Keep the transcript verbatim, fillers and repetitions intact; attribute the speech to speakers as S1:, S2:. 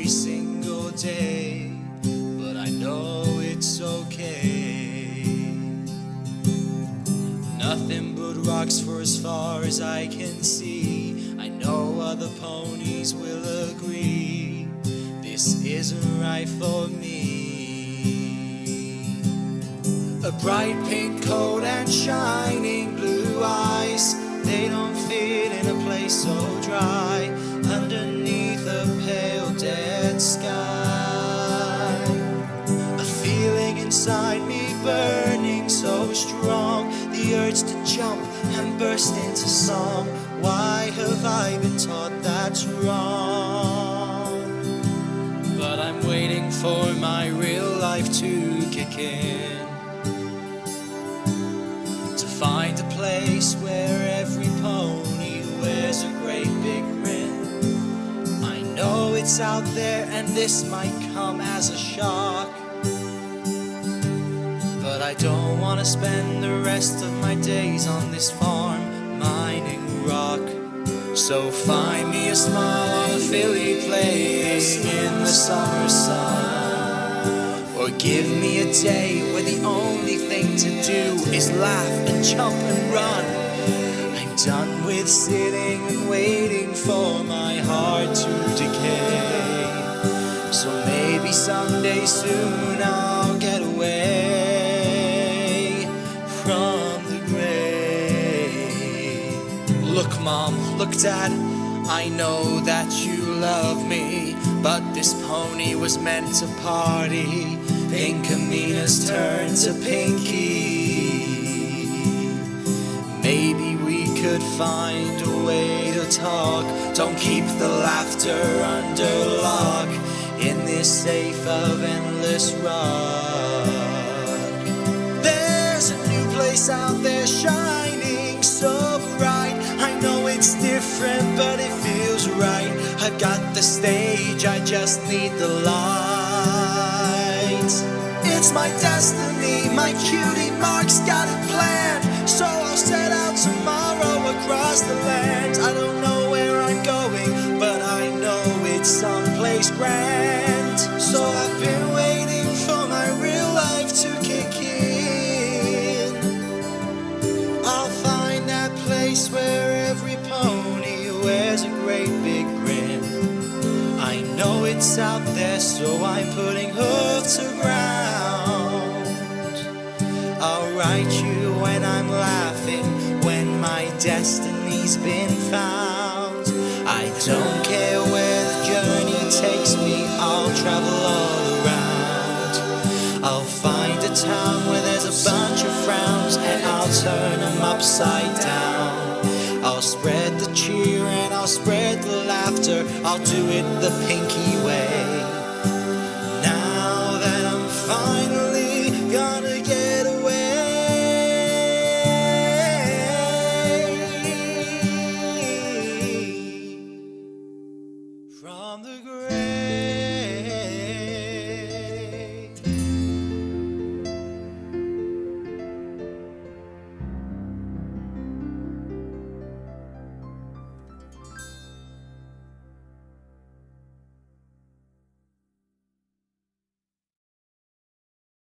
S1: every single day, but I know it's okay. Nothing but rocks for as far as I can see. I know other ponies will agree, this isn't right for me. A bright pink coat and shining blue eyes, they don't fit in a place so dry, underneath a pale dead sky. A feeling inside me burning so strong, the urge to jump and burst into song. Why have I been taught that's wrong? But I'm waiting for my real life to kick in, to find a place where every pony wears a great big grin. I know it's out there and this might come as a shock, but I don't want to spend the rest of my days on this farm mining rock. So find me a smile on a filly playing in the summer sun, or give me a day where the only thing to do is laugh and jump and run. I'm done with sitting and waiting for my heart to decay. So maybe someday soon I'll get away from the grave. Look, Mom, look, Dad, I know that you love me, but this pony was meant to party. Pinkamina's turned to Pinky. Maybe we could find a way to talk. Don't keep the laughter under lock in this safe of endless rock. There's a new place out there shining so bright. I know it's different, but it feels right. I've got the stage, I just need the lights. It's my destiny, my cutie mark's got it planned. So I'll set out tomorrow across the land. I don't know where I'm going, but I know it's someplace grand. So I've been waiting for my real life to kick in. I'll find that place where every pony wears a great big grin. I know it's out there, so I'm putting hoof to ground. I'll write you when I'm laughing, when my destiny's been found. I don't care where the journey takes me, I'll travel all around. I'll find a town where there's a bunch of frowns, and I'll turn them upside down. I'll spread the cheer and I'll spread the laughter, I'll do it the Pinky way. Now that I'm finally gonna get away from the grave.